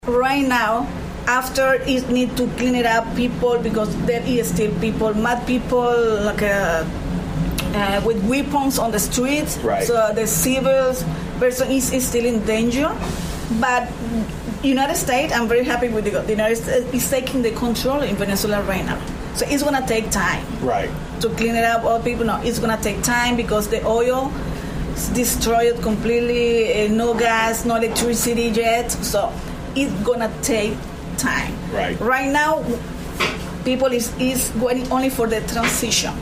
Right now, after it need to clean it up, people, because there is still people, mad people, like with weapons on the streets. Right. So the civil person is still in danger. But United States, I'm very happy with the United States is taking the control in Venezuela right now. So it's gonna take time. Right. To clean it up. All people know it's gonna take time because the oil is destroyed completely. No gas, no electricity yet. So it's gonna take time. Right. Right now, people is going only for the transition.